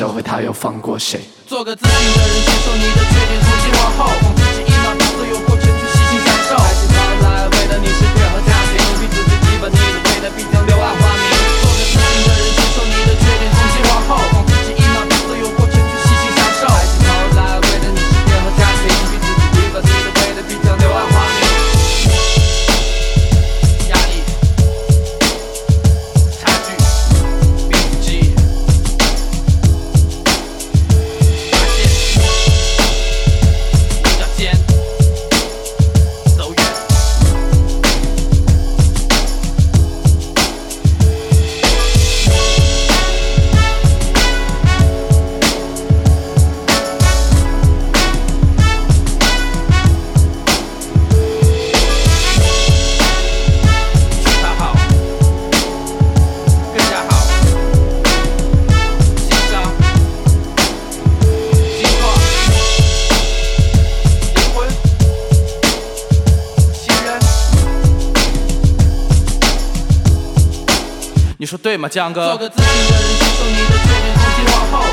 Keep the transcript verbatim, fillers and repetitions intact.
社会他又放过谁？ 做个自信的人，接受你的缺点，重新往后，放自己一马平所有过程去细心享受。爱情到来，为了你是配合家庭，逼自己把你的未来必将柳暗花明。做个自信的人，接受你的缺点，重新往后，放自己一马平所有过程去细心享受。爱情到来，为了你是配合家庭，逼自己把你的未来必将柳暗花明。压力、差距、逼自己。你说对吗，江哥？做个自信的人，接受你的缺点，重新往后。